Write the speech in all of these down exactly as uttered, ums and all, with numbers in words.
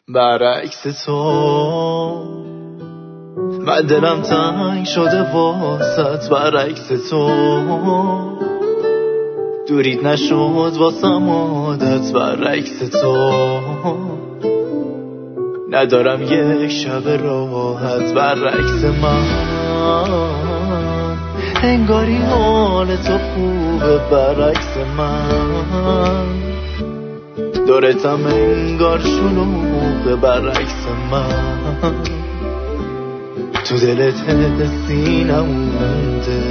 برعکس تو من دلم تنگ شده واسط، برعکس تو دورید نشد واسم عادت، برعکس تو ندارم یک شب راحت، برعکس من انگاری حال تو خوبه، برعکس من دورتم انگار شلوغه، برعکس من تو دلت حسی نمونده.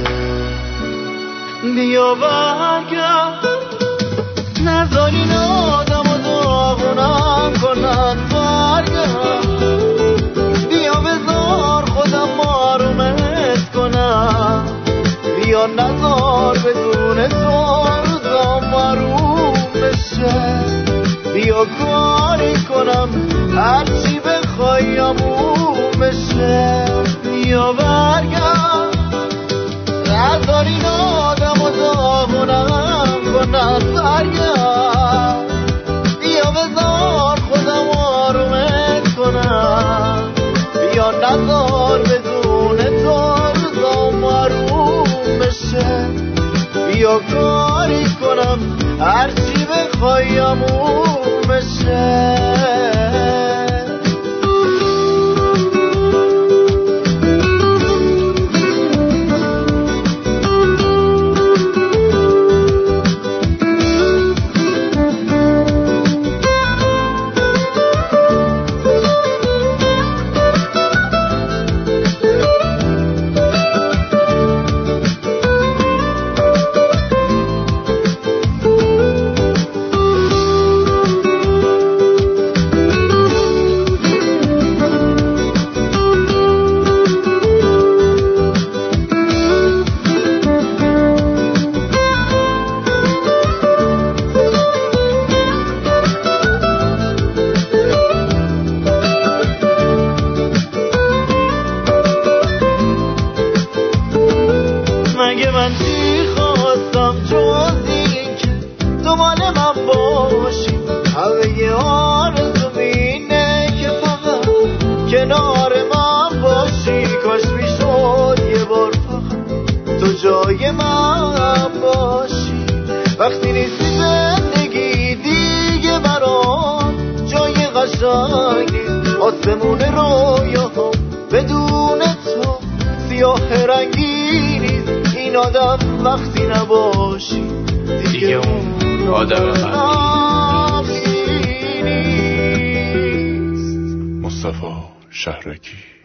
بیا برگرد نذار این آدم و داغونم کنن، برگرد بیا بذار خودم آرومت کنم، بیا نذار بدون تو روزام آروم بشه، بیا کاری کنم هرچی بخوای آموم بشه. بیا برگرد نذار این آدم و داغونم کنن، برگرد بیا بذار خودم آرومت کنم، بیا نذار بدون تو روزام آروم بشه، بیا کاری کنم هرچی بخوای آموم بشه. مگه من چی خواستم جز این که تو مال من باشی، همه آرزوم اینه که فقط کنار من باشی، کاش میشد یه بار فقط تو جای من باشی، وقتی نیستی زندگی دیگه برام جای قشنگ نیست، آسمون رویاهم بدون تو سیاه رنگی نیست، این آدم وقتی نباشی دیگه اون آدم قبلی نیست. مصطفی شهرکی.